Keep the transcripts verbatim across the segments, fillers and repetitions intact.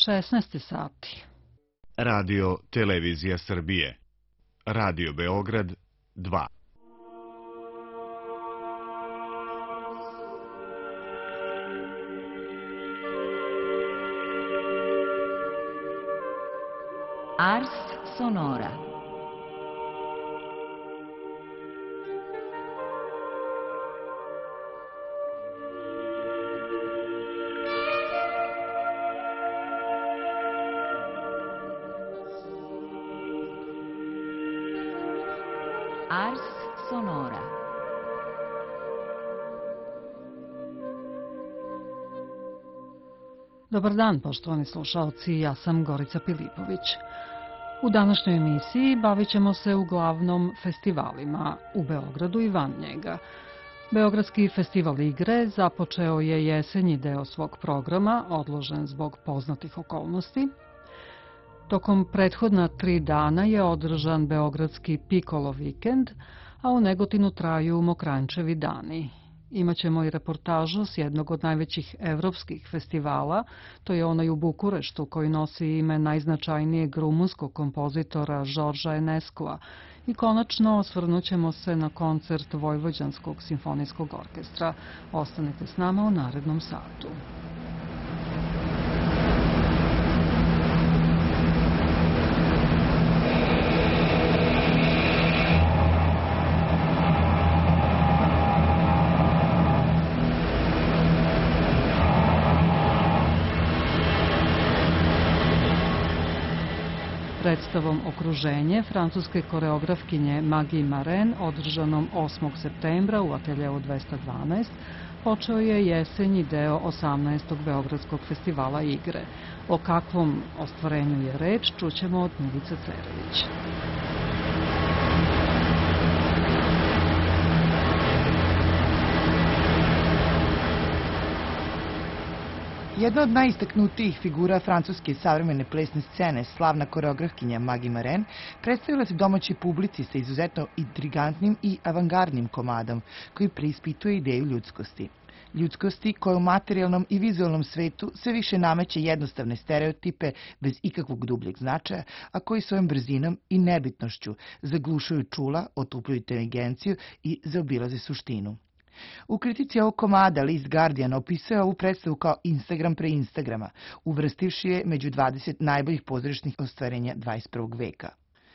šesnaest sati. Radio Televizija Srbije. Radio Beograd dva. Ars Sonora. Ars Sonora. Dobar dan, poštovani slušalci, ja sam Gorica Pilipović. U današnjoj emisiji bavit ćemo se uglavnom festivalima u Beogradu i van njega. Beogradski festival igre započeo je jesenji deo svog programa, odložen zbog poznatih okolnosti. Tokom prethodna tri dana je održan Beogradski Pikolo vikend, a u Negotinu traju Mokranjčevi dani. Imaćemo i reportažu s jednog od najvećih evropskih festivala, to je onaj u Bukureštu koji nosi ime najznačajnijeg rumunskog kompozitora Žorža Eneskua. I konačno osvrnućemo se na koncert Vojvođanskog simfonijskog orkestra. Ostanite s nama u narednom satu. Predstavom Okruženje francuske koreografkinje Maggie Maren, održanom osmog septembra u ateljeu dvesta dvanaest, počeo je jesenji deo osamnaestog Beogradskog festivala igre. O kakvom ostvarenju je reč, čućemo od Milice Cerević. Jedna od najistaknutijih figura francuske savremene plesne scene, slavna koreografkinja Maggie Maren, predstavila se domaćoj publici sa izuzetno intrigantnim i avangardnim komadom, koji preispituje ideju ljudskosti. Ljudskosti koja u materijalnom i vizualnom svetu sve više nameće jednostavne stereotipe bez ikakvog dubljeg značaja, a koji svojom brzinom i nebitnošću zaglušuju čula, otupljuju inteligenciju i zaobilaze suštinu. U kritici ovog komada list Guardian opisuje ovu predstavu kao Instagram pre Instagrama, uvrstivši je među dvadeset najboljih pozorišnih ostvarenja dvadeset prvog veka.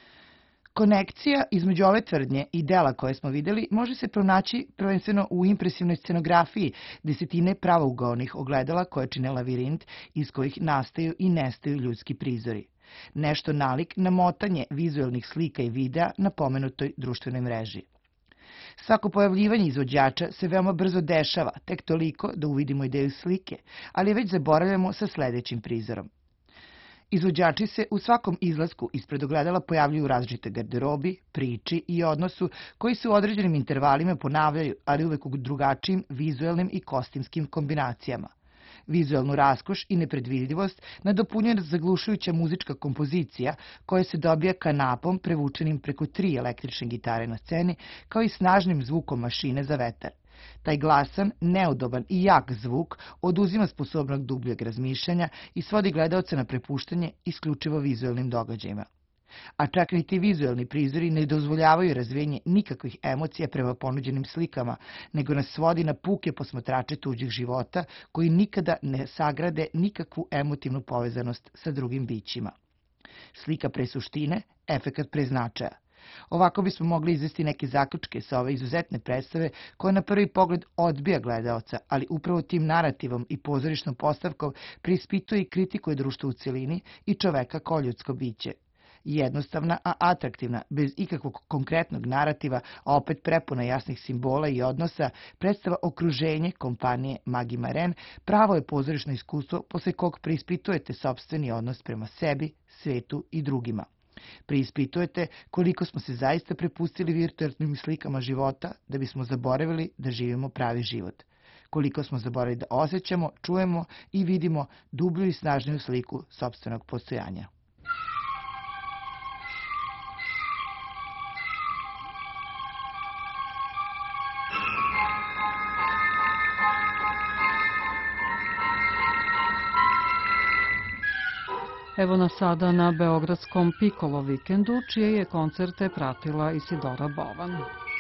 Konekcija između ove tvrdnje i dela koje smo videli može se pronaći prvenstveno u impresivnoj scenografiji desetine pravougaonih ogledala koje čine lavirint iz kojih nastaju i nestaju ljudski prizori. Nešto nalik na motanje vizualnih slika i videa na pomenutoj društvenoj mreži. Svako pojavljivanje izvođača se veoma brzo dešava, tek toliko da uvidimo ideju slike, ali već zaboravljamo sa sledećim prizorom. Izvođači se u svakom izlasku ispred ogledala pojavljuju u različitoj garderobi, priči i odnosu koji se u određenim intervalima ponavljaju, ali uvek u drugačijim vizualnim i kostimskim kombinacijama. Vizualnu raskoš i nepredvidljivost nadopunjuje zaglušujuća muzička kompozicija koja se dobija kanapom prevučenim preko tri električne gitare na sceni, kao i snažnim zvukom mašine za vetar. Taj glasan, neudoban i jak zvuk oduzima sposobnog dubljeg razmišljanja i svodi gledaoca na prepuštanje isključivo vizualnim događajima. A čak ni ti vizualni prizori ne dozvoljavaju razvijenje nikakvih emocija prema ponuđenim slikama, nego nas svodi na puke posmatrače tuđih života koji nikada ne sagrade nikakvu emotivnu povezanost sa drugim bićima. Slika pre suštine, efekat pre značaja. Ovako bismo mogli izvesti neke zaključke sa ove izuzetne predstave koja na prvi pogled odbija gledaoca, ali upravo tim narativom i pozorišnom postavkom preispituje i kritikuje društvo u celini i čoveka kao ljudsko biće. Jednostavna, a atraktivna, bez ikakvog konkretnog narativa, a opet prepuna jasnih simbola i odnosa, predstava Okruženje kompanije Maggie Maren pravo je pozorišno iskustvo posle kog preispitujete sopstveni odnos prema sebi, svetu i drugima. Preispitujete koliko smo se zaista prepustili virtualnim slikama života da bismo zaboravili da živimo pravi život. Koliko smo zaboravili da osjećamo, čujemo i vidimo dublju i snažniju sliku sopstvenog postojanja. Evo nas sada na Beogradskom Piccolo vikendu, čije je koncerte pratila Isidora Bovan.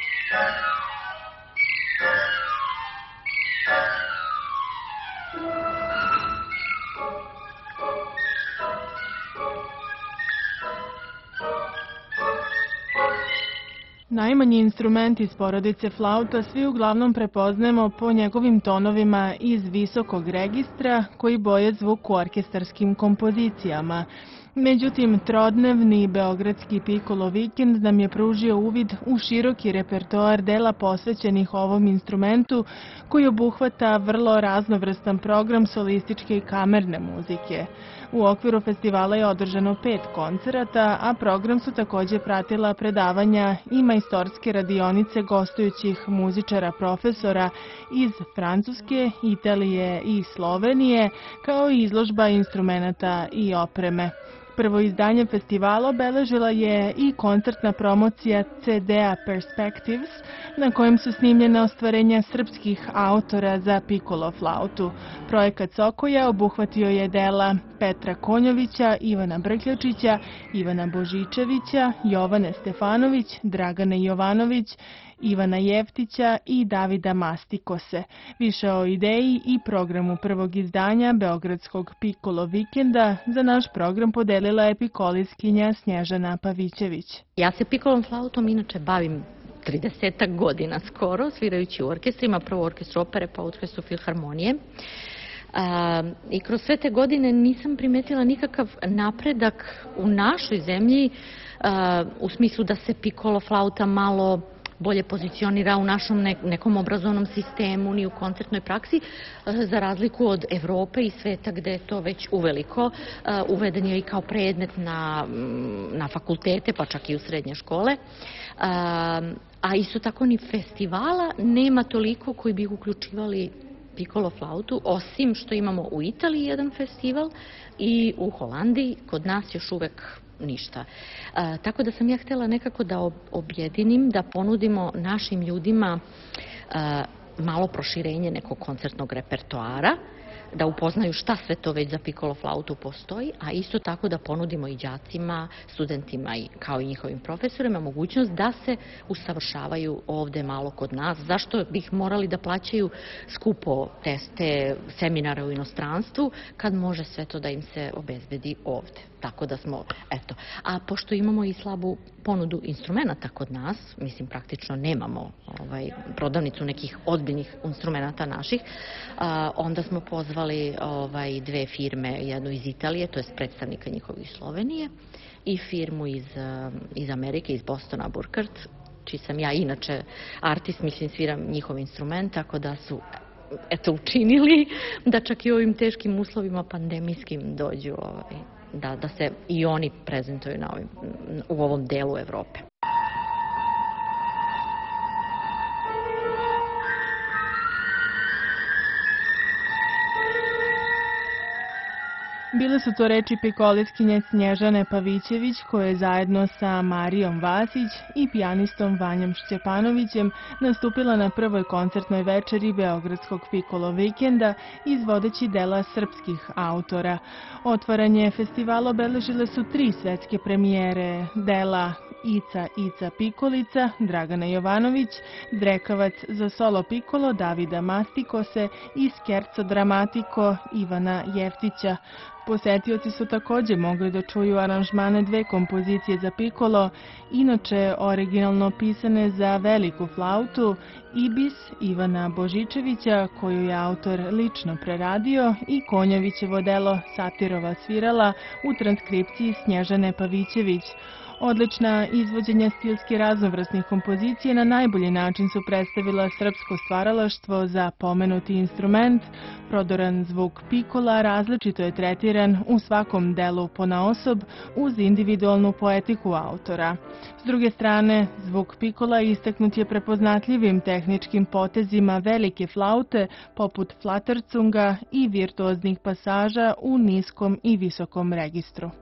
Najmanji instrument iz porodice flauta svi uglavnom prepoznajemo po njegovim tonovima iz visokog registra koji boje zvuk u orkestarskim kompozicijama. Međutim, trodnevni Beogradski Piccolo vikend nam je pružio uvid u široki repertoar dela posvećenih ovom instrumentu koji obuhvata vrlo raznovrstan program solističke i kamerne muzike. U okviru festivala je održano pet koncerata, a program su takođe pratila predavanja i majstorske radionice gostujućih muzičara profesora iz Francuske, Italije i Slovenije, kao i izložba instrumenata i opreme. Prvo izdanje festivala obeležila je i koncertna promocija ce de-a Perspectives, na kojem su snimljene ostvarenja srpskih autora za piccolo flautu. Projekat Sokoja obuhvatio je dela Petra Konjovića, Ivana Brkljačića, Ivana Božičevića, Jovane Stefanović, Dragane Jovanović, Ivana Jeftića i Davida Mastikose. Više o ideji i programu prvog izdanja Beogradskog Piccolo vikenda za naš program podelila je pikoliskinja Snježana Pavićević. Ja se piccolom flautom inače bavim tridesetak godina skoro, svirajući u orkestrima, prvo u orkestru opere, pa u orkestru filharmonije. A, I kroz sve te godine nisam primetila nikakav napredak u našoj zemlji a, u smislu da se piccolo flauta malo bolje pozicionira u našom nekom obrazovnom sistemu, ni u koncertnoj praksi, za razliku od Evrope i sveta gde je to već uveliko. Uveden je i kao predmet na, na fakultete, pa čak i u srednje škole. A isto tako ni festivala nema toliko koji bi uključivali piccolo flautu, osim što imamo u Italiji jedan festival i u Holandiji, kod nas još uvek ništa. E, tako da sam ja htjela nekako da objedinim, da ponudimo našim ljudima e, malo proširenje nekog koncertnog repertoara, da upoznaju šta sve to već za piccolo flautu postoji, a isto tako da ponudimo i đacima, studentima i kao i njihovim profesorima mogućnost da se usavršavaju ovde malo kod nas. Zašto bih morali da plaćaju skupo teste, seminare u inostranstvu, kad može sve to da im se obezbedi ovde. Tako da smo, eto. A pošto imamo i slabu ponudu instrumenta kod nas, mislim praktično nemamo ovaj, prodavnicu nekih ozbiljnih instrumenta naših, a, onda smo pozvali ovaj, dve firme, jednu iz Italije, to je predstavnika njihovi iz Slovenije, i firmu iz, iz Amerike, iz Bostona, Burkhardt, čiji sam ja inače artist, mislim sviram njihov instrument, tako da su eto učinili da čak i u ovim teškim uslovima pandemijskim dođu ovaj, Da, da se i oni prezentuju na ovim, u ovom delu Evrope. Bile su to reči pikoliskinje Snježane Pavićević, koja je zajedno sa Marijom Vasić i pijanistom Vanjom Šćepanovićem nastupila na prvoj koncertnoj večeri Beogradskog Piccolo vikenda izvodeći dela srpskih autora. Otvaranje festivala obeležile su tri svetske premijere dela Ica, Ica, Pikolica, Dragana Jovanović, Drekavac za solo piccolo Davida Mastikose i Scherzo drammatico Ivana Jeftića. Posetioci su takođe mogli da čuju aranžmane dve kompozicije za piccolo, inače originalno pisane za veliku flautu, Ibis Ivana Božičevića, koju je autor lično preradio, i Konjovićevo delo Satirova svirala u transkripciji Snježane Pavićević. Odlična izvođenja stilski raznovrsnih kompozicija na najbolji način su predstavila srpsko stvaralaštvo za pomenuti instrument. Prodoran zvuk pikola različito je tretiran u svakom delu ponaosob uz individualnu poetiku autora. S druge strane, zvuk pikola istaknut je prepoznatljivim tehničkim potezima velike flaute poput flatercunga i virtuoznih pasaža u niskom i visokom registru.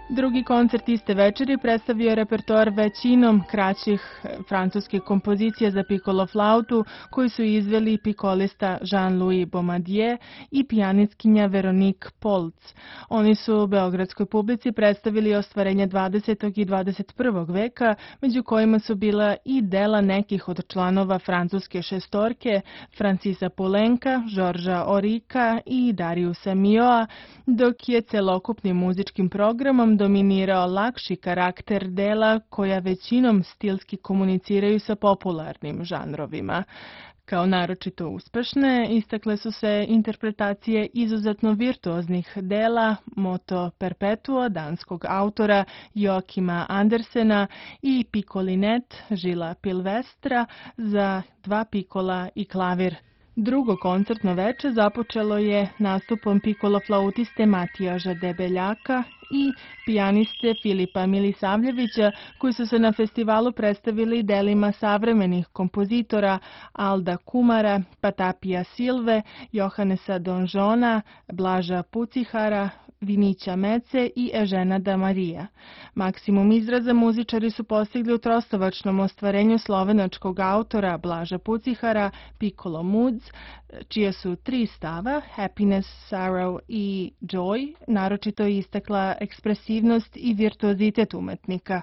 Drugi koncert iste večeri predstavio je repertoar većinom kraćih francuskih kompozicija za piccolo flautu koji su izveli pikolista Jean-Louis Bomadier i pijanistkinja Veronique Poltz. Oni su beogradskoj publici predstavili ostvarenje dvadesetog i dvadeset prvog veka, među kojima su bila i dela nekih od članova francuske šestorke, Francisa Poulenca, Žorža Orika i Dariusa Milhaud, dok je celokupnim muzičkim programom dominirao lakši karakter dela koja većinom stilski komuniciraju sa popularnim žanrovima. Kao naročito uspešne istakle su se interpretacije izuzetno virtuoznih dela Moto Perpetuo danskog autora Joakima Andersena i Piccolinet Žila Pilvestra za dva pikola i klavir. Drugo koncertno veče započelo je nastupom piccolo flautiste Matijaža Debeljaka i pijaniste Filipa Milisavljevića, koji su se na festivalu predstavili delima savremenih kompozitora Alda Kumara, Patapija Silve, Johannesa Donžona, Blaža Pucihara, Vinića Mece i Ežena da Marija. Maksimum izraza muzičari su postigli u trostovačnom ostvarenju slovenačkog autora Blaža Pucihara Piccolo Moods, čija su tri stava, Happiness, Sorrow i Joy, naročito istakla ekspresivnost i virtuozitet umetnika.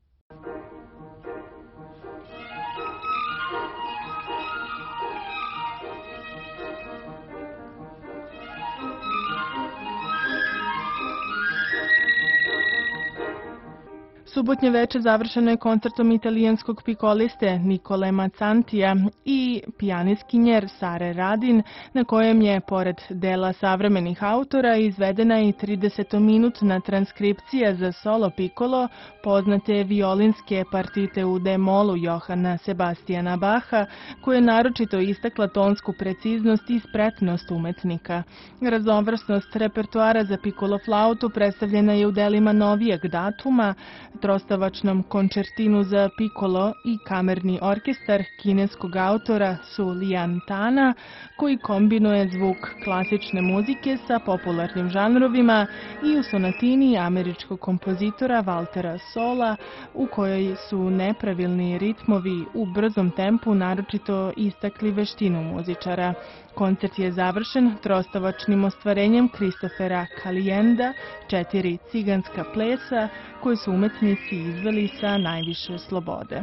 Subotnje veče završeno je koncertom italijanskog pikoliste Nikole Mazzantija i pijanistkinjer Sare Radin, na kojem je, pored dela savremenih autora, izvedena i tridesetominutna transkripcija za solo pikolo poznate violinske partite u D-molu Johana Sebastijana Baha, koja je naročito istakla tonsku preciznost i spretnost umetnika. Raznovrsnost repertoara za piccolo flautu predstavljena je u delima novijeg datuma, trostavačnom končertinu za piccolo i kamerni orkestar kineskog autora Su Lian Tana, koji kombinuje zvuk klasične muzike sa popularnim žanrovima, i u sonatini američkog kompozitora Valtera Sola, u kojoj su nepravilni ritmovi u brzom tempu naročito istakli veštinu muzičara. Koncert je završen trostavačnim ostvarenjem Kristofera Kalijenda, četiri ciganska plesa, koje su umetnici izveli sa najviše slobode.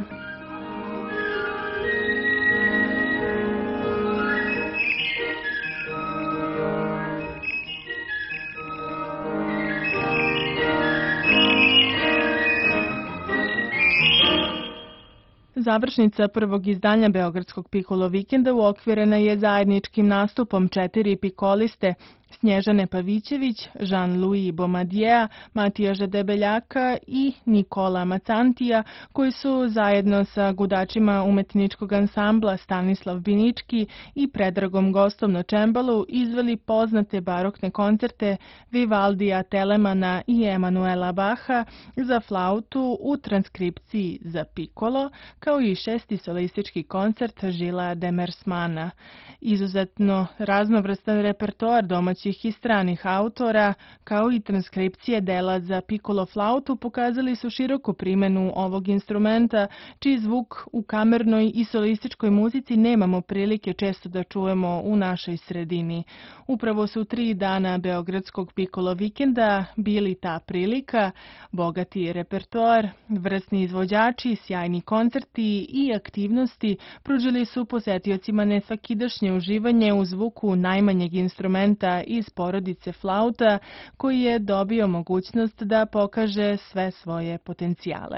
Završnica prvog izdanja Beogradskog piccolo vikenda uokvirena je zajedničkim nastupom četiri pikoliste Snježane Pavićević, Jean-Louis Bomadiera, Matijaža Debeljaka i Nikola Mazzantija, koji su zajedno sa gudačima umetničkog ansambla Stanislav Binički i Predragom Gostom na čembalu izveli poznate barokne koncerte Vivaldija, Telemana i Emanuela Baha za flautu u transkripciji za piccolo, kao i šesti solistički koncert Žila Demersmana. Izuzetno raznovrstan repertoar domaćih i stranih autora, kao i transkripcije dela za piccolo flautu, pokazali su široku primjenu ovog instrumenta, čiji zvuk u kamernoj i solističkoj muzici nemamo prilike često da čujemo u našoj sredini. Upravo su tri dana Beogradskog piccolo vikenda bili ta prilika, bogati repertoar, vrsni izvođači, sjajni koncerti i aktivnosti pružili su posetiocima nesvakidašnje uživanje u zvuku najmanjeg instrumenta iz porodice flauta, koji je dobio mogućnost da pokaže sve svoje potencijale.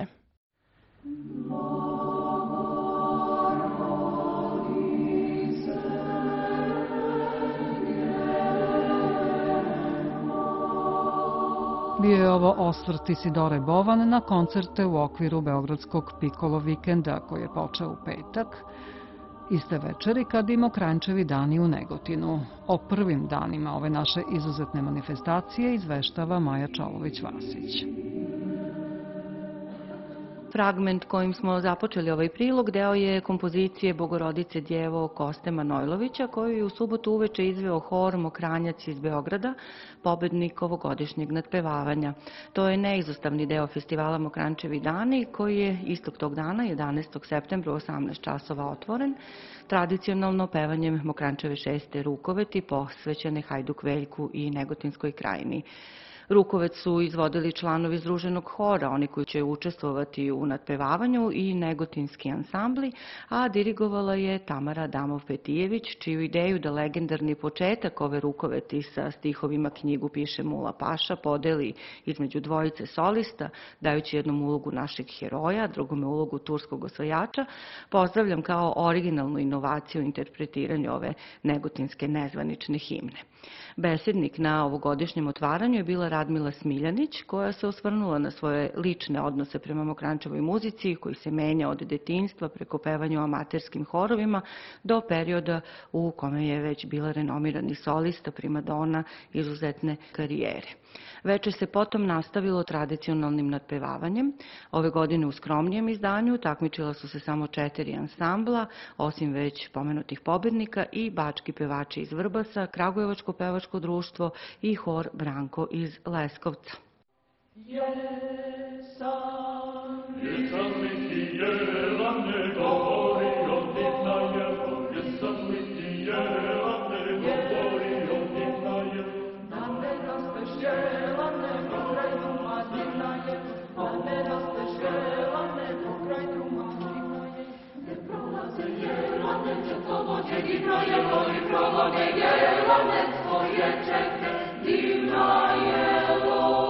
Bio je ovo osvrt Isidore Bovan na koncerte u okviru Beogradskog piccolo vikenda, koji je počeo u petak, iste večeri kad i Mokranjčevi dani u Negotinu. O prvim danima ove naše izuzetne manifestacije izveštava Maja Čolović-Vasić. fragment kojim smo započeli ovaj prilog deo je kompozicije Bogorodice Djevo Koste Manojlovića, koju je u subotu uveče izveo hor Mokranjac iz Beograda, pobednik ovogodišnjeg nadpevavanja. To je neizostavni deo festivala Mokrančevi dani, koji je istog tog dana, jedanaestog septembra u osamnaest časova otvoren, tradicionalno pevanjem Mokrančeve šeste Rukoveti posvećene Hajduk Veljku i Negotinskoj krajini. Rukovec su izvodili članovi Združenog hora, oni koji će učestvovati u nadpevavanju, i negotinski ansambli, a dirigovala je Tamara Damov-Petijević, čiju ideju da legendarni početak ove Rukoveti sa stihovima knjigu piše Mula Paša podeli između dvojice solista, dajući jednom ulogu našeg heroja, drugome ulogu turskog osvajača, pozdravljam kao originalnu inovaciju u interpretiranju ove negotinske nezvanične himne. Besednik na ovogodišnjem otvaranju je bila Radmila Smiljanić, koja se osvrnula na svoje lične odnose prema Mokrančevoj muzici, koji se menja od detinjstva preko pevanja u amaterskim horovima do perioda u kome je već bila renomirani solista, primadona izuzetne karijere. Veče se potom nastavilo tradicionalnim nadpevavanjem. Ove godine u skromnijem izdanju takmičila su se samo četiri ansambla, osim već pomenutih pobednika, i bački pevači iz Vrbasa, Kragujevačko pevačko društvo i hor Branko iz Leskovca. Jesam, jesam li ti jela, ne govori od njih na jelo, jesam li ti jela, ne govori od njih na jelo, da ne rasteš jela, nego kraj druma divna je, da ne rasteš jela, nego kraj druma divna je, ne prolaze jela, neće to vođe divna jelo, i provode jela, ne svoje čeke divna jelo.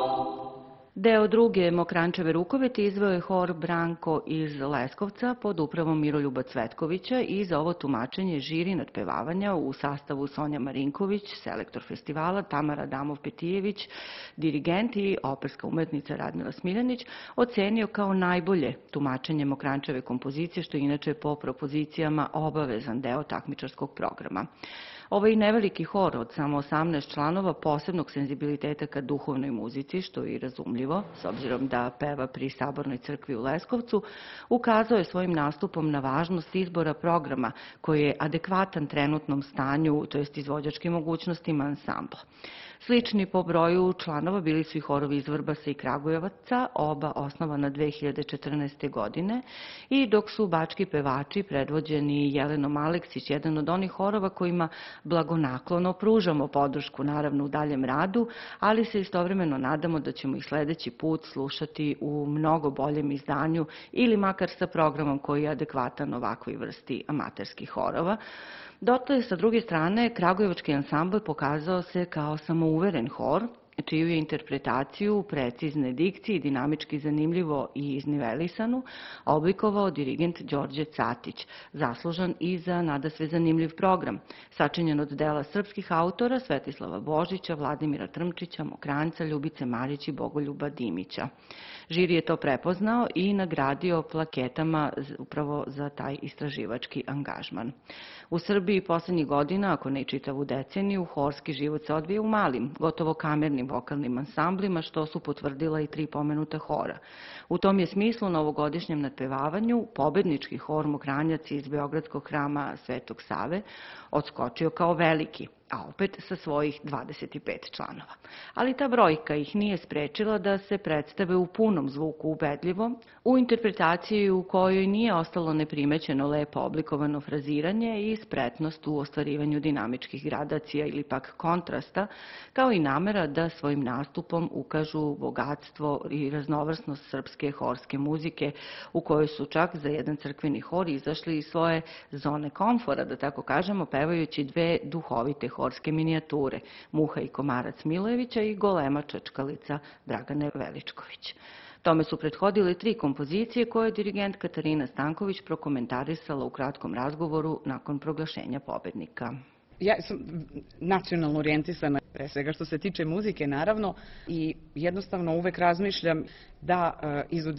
Deo druge Mokrančeve Rukoveti izveo je hor Branko iz Leskovca pod upravom Miroljuba Cvetkovića i za ovo tumačenje žiri nadpevavanja u sastavu Sonja Marinković, selektor festivala, Tamara Damov-Petijević, dirigent i operska umetnica Radmila Smiljanić, ocenio kao najbolje tumačenje Mokrančeve kompozicije, što je inače po propozicijama obavezan deo takmičarskog programa. Ovaj neveliki hor od samo osamnaest članova posebnog senzibiliteta ka duhovnoj muzici, što je i razumljivo, s obzirom da peva pri Sabornoj crkvi u Leskovcu, ukazao je svojim nastupom na važnost izbora programa koji je adekvatan trenutnom stanju, to jest izvođačkim mogućnostima ansambla. Slični po broju članova bili su i horovi iz Vrbasa i Kragujevaca, oba osnovana dve hiljade četrnaeste. godine, i dok su bački pevači predvođeni Jelenom Aleksić, jedan od onih horova kojima blagonaklono pružamo podršku, naravno, u daljem radu, ali se istovremeno nadamo da ćemo ih sledeći put slušati u mnogo boljem izdanju ili makar sa programom koji je adekvatan ovakvoj vrsti amaterskih horova. Dotle, sa druge strane, Kragujevački ansambl pokazao se kao samouveren hor, čiju je interpretaciju precizne dikcije, dinamički zanimljivo i iznivelisanu, oblikovao dirigent Đorđe Catić, zaslužan i za nadasve zanimljiv program, sačinjen od dela srpskih autora Svetislava Božića, Vladimira Trmčića, Mokranjca, Ljubice Marić i Bogoljuba Dimića. Žiri je to prepoznao i nagradio plaketama upravo za taj istraživački angažman. U Srbiji poslednjih godina, ako ne i čitavu deceniju, horski život se odvija u malim, gotovo kamernim vokalnim ansamblima, što su potvrdila i tri pomenuta hora. U tom je smislu na ovogodišnjem nadpevavanju pobednički hor Mokranjac iz Beogradskog hrama Svetog Save odskočio kao veliki, a opet sa svojih dvadeset pet članova. Ali ta brojka ih nije sprečila da se predstave u punom zvuku ubedljivo, u interpretaciji u kojoj nije ostalo neprimećeno lepo oblikovano fraziranje i spretnost u ostvarivanju dinamičkih gradacija ili pak kontrasta, kao i namera da svojim nastupom ukažu bogatstvo i raznovrsnost srpske horske muzike, u kojoj su čak za jedan crkveni hor izašli iz svoje zone komfora, da tako kažemo, pevajući dve duhovite horske minijature, Muha i komarac Milojevića i Golema čačkalica Dragane Veličković. Tome su prethodile tri kompozicije koje je dirigent Katarina Stanković prokomentarisala u kratkom razgovoru nakon proglašenja pobednika. Ja sam nacionalno orijentisana, pre svega što se tiče muzike, naravno, i jednostavno uvek razmišljam da izvodim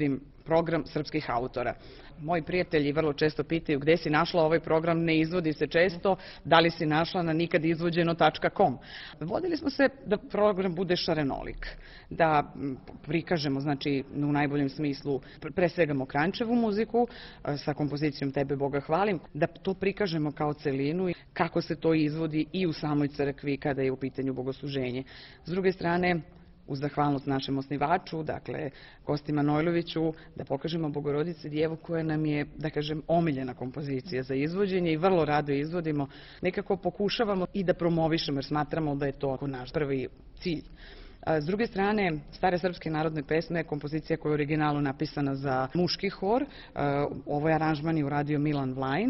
program srpskih autora. Moji prijatelji vrlo često pitaju gde si našla ovaj program, ne izvodi se često, da li si našla na nikad izvođeno tačka com. Vodili smo se da program bude šarenolik, da prikažemo, znači, u najboljem smislu, pre svega Mokranjčevu muziku, sa kompozicijom Tebe Boga hvalim, da to prikažemo kao celinu i kako se to izvodi i u samoj crkvi kada je u pitanju bogosluženje. S druge strane, uz zahvalnost našem osnivaču, dakle Kosti Manojloviću, da pokažemo Bogorodici Djevu koja nam je, da kažem, omiljena kompozicija za izvođenje i vrlo rado izvodimo. Nekako pokušavamo i da promovišemo jer smatramo da je to naš prvi cilj. S druge strane, Stare srpske narodne pesme je kompozicija koja je u originalu napisana za muški hor. Ovo je aranžman je uradio Milan Vlajn.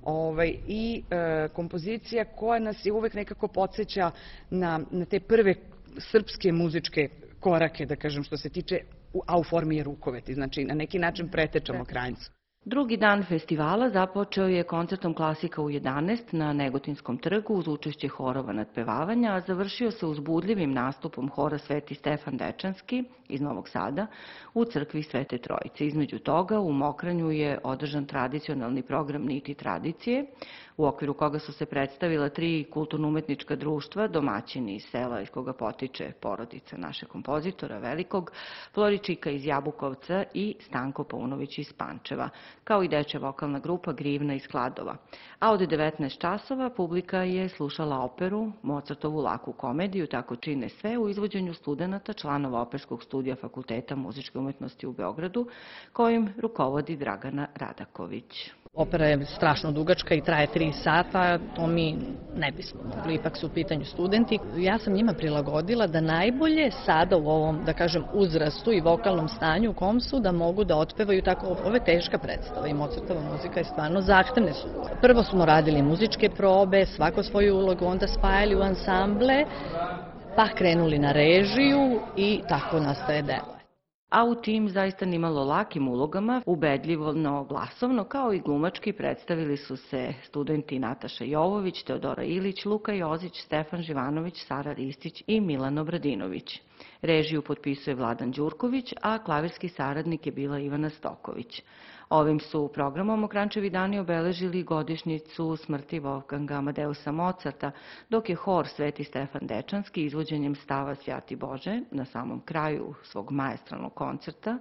I kompozicija koja nas je uvek nekako podsjeća na te prve srpske muzičke korake, da kažem, što se tiče, a u formi je rukoveti. Znači, na neki način pretečamo Kranjcu. Drugi dan festivala započeo je koncertom Klasika u jedanaest na Negotinskom trgu uz učešće horova nadpevavanja, a završio se uzbudljivim nastupom hora Sveti Stefan Dečanski iz Novog Sada u crkvi Svete Trojice. Između toga u Mokranju je održan tradicionalni program Niti tradicije, u okviru koga su se predstavila tri kulturno-umetnička društva, domaćini iz sela iz koga potiče porodica našeg kompozitora Velikog, Floričika iz Jabukovca i Stanko Paunović iz Pančeva, kao i dečja vokalna grupa Grivna iz Kladova. A od devetnaest časova publika je slušala operu, Mozartovu Laku komediju, Tako čine sve, u izvođenju studenata, članova Operskog studija Fakulteta muzičke umetnosti u Beogradu, kojim rukovodi Dragana Radaković. Opera je strašno dugačka i traje tri sata, to mi ne bismo mogli, ipak su u pitanju studenti. Ja sam njima prilagodila da najbolje sada u ovom, da kažem, uzrastu i vokalnom stanju u kom su, da mogu da otpevaju tako. Ovo je teška predstava i Mozartova muzika je stvarno zahtevne su. Prvo smo radili muzičke probe, svako svoju ulogu, onda spajali u ansamble, pa krenuli na režiju i tako nastaje delo. A u tim zaista nimalo lakim ulogama, ubedljivo, no glasovno, kao i glumački, predstavili su se studenti Nataša Jovović, Teodora Ilić, Luka Jozić, Stefan Živanović, Sara Ristić i Milan Obradinović. Režiju potpisuje Vladan Đurković, a klavirski saradnik je bila Ivana Stoković. Ovim su programom Mokranjčevi dani obeležili godišnjicu smrti Wolfganga Amadeusa Mozarta, dok je hor Sveti Stefan Dečanski izvođenjem stava Svjati Bože na samom kraju svog maestralnog koncerta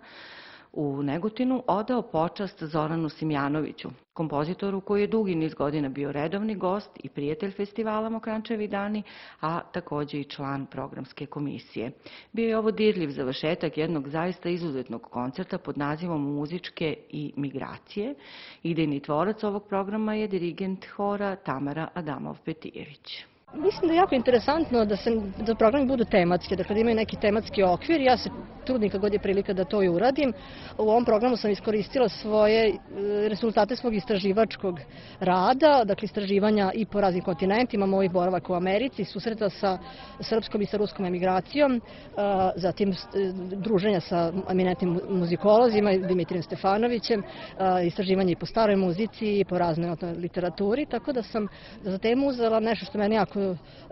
u Negotinu odao počast Zoranu Simjanoviću, kompozitoru koji je dugi niz godina bio redovni gost i prijatelj festivala Mokranjčevi dani, a takođe i član programske komisije. Bio je ovo dirljiv završetak jednog zaista izuzetnog koncerta pod nazivom Muzičke i migracije. Idejni tvorac ovog programa je dirigent hora Tamara Adamov-Petijević. Mislim da je jako interesantno da, se, da programi budu tematski, dakle da imaju neki tematski okvir. Ja se trudim kad god je prilika da to i uradim. U ovom programu sam iskoristila svoje rezultate svog istraživačkog rada, dakle istraživanja i po raznim kontinentima, mojih boravaka u Americi, susreta sa srpskom i sa ruskom emigracijom, zatim druženja sa eminentnim muzikolozima, Dimitrijem Stefanovićem, istraživanje i po staroj muzici i po raznoj literaturi, tako da sam za temu uzela nešto što meni jako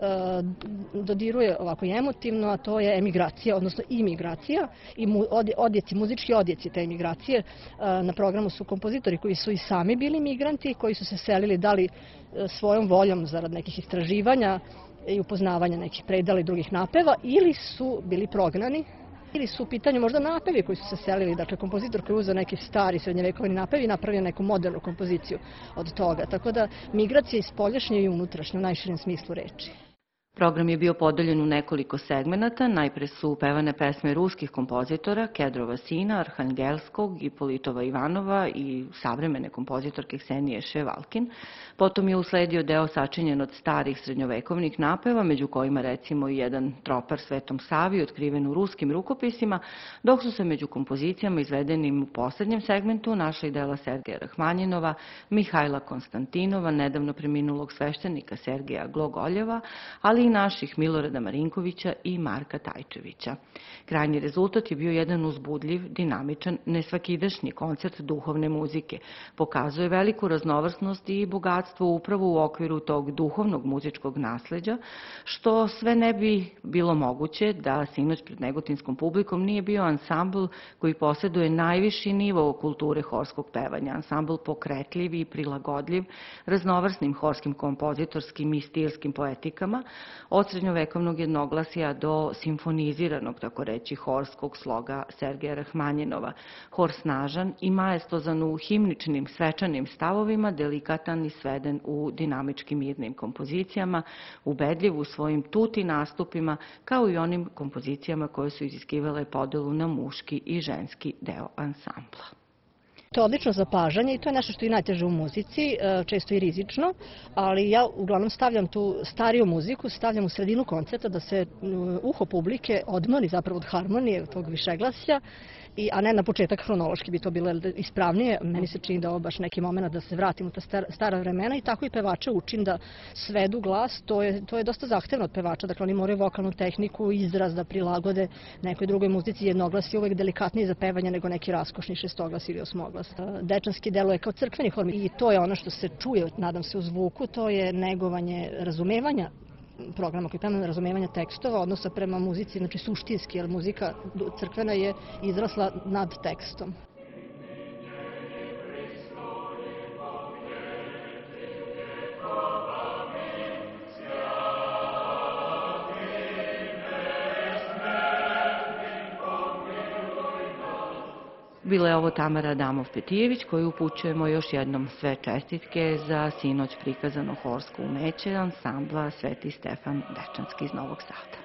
dodiruje ovako emotivno, a to je emigracija, odnosno imigracija i odjeci, muzički odjeci te emigracije. Na programu su kompozitori koji su i sami bili migranti, koji su se selili da li svojom voljom zarad nekih istraživanja i upoznavanja nekih predala i drugih napeva, ili su bili prognani, ili su u pitanju možda napevi koji su se selili, dakle kompozitor koji je uzeo neki stari srednjevekovni napev i napravio neku modernu kompoziciju od toga. Tako da migracija je spoljašnje i unutrašnje u najširem smislu reči. Program je bio podeljen u nekoliko segmenata. Najpre su pevane pesme ruskih kompozitora, Kedrova sina, Arhangelskog, Ipolitova Ivanova i savremene kompozitorke Ksenije Ševalkin. Potom je usledio deo sačinjen od starih srednjovekovnih napeva, među kojima recimo i jedan tropar Svetom Savi otkriven u ruskim rukopisima, dok su se među kompozicijama izvedenim u poslednjem segmentu našli dela Sergeja Rahmanjinova, Mihajla Konstantinova, nedavno preminulog sveštenika Sergeja Glogoljeva, ali ali i naših Milorada Marinkovića i Marka Tajčevića. Krajnji rezultat je bio jedan uzbudljiv, dinamičan, nesvakidašnji koncert duhovne muzike. Pokazuje veliku raznovrsnost i bogatstvo upravo u okviru tog duhovnog muzičkog nasleđa, što sve ne bi bilo moguće da sinoć pred negotinskom publikom nije bio ansambl koji posjeduje najviši nivo kulture horskog pevanja. Ansambl pokretljiv i prilagodljiv raznovrsnim horskim kompozitorskim i stilskim poetikama, od srednjovekovnog jednoglasja do simfoniziranog, tako reći, horskog sloga Sergeja Rahmanjinova. Hor snažan i maestozan u himničnim, svečanim stavovima, delikatan i sveden u dinamičkim mirnim kompozicijama, ubedljiv u svojim tuti nastupima, kao i onim kompozicijama koje su iziskivale podelu na muški i ženski deo ansambla. To je odlično zapažanje i to je nešto što je najteže u muzici, često i rizično, ali ja uglavnom stavljam tu stariju muziku, stavljam u sredinu koncerta da se uho publike odmori zapravo od harmonije, od tog višeglasja, I, a ne na početak hronološki bi to bilo ispravnije. Meni se čini da ovo baš neki moment da se vratim u ta stara, stara vremena i tako i pevače učim da svedu glas. To je, to je dosta zahtevno od pevača, dakle oni moraju vokalnu tehniku, izraz da prilagode nekoj drugoj muzici. Jednoglas je uvek delikatniji za pevanje nego neki raskošni šestoglas ili osmoglas. Dečanski deluje kao crkveni hor i to je ono što se čuje, nadam se, u zvuku, to je negovanje razumevanja programa koji pevamo, razumevanja tekstova, odnosa prema muzici, znači suštinski, jer muzika crkvena je izrasla nad tekstom. Bila je ovo Tamara Adamov-Petijević, koju upućujemo još jednom sve čestitke za sinoć prikazano horsko umeće ansambla Sveti Stefan Dečanski iz Novog Sada.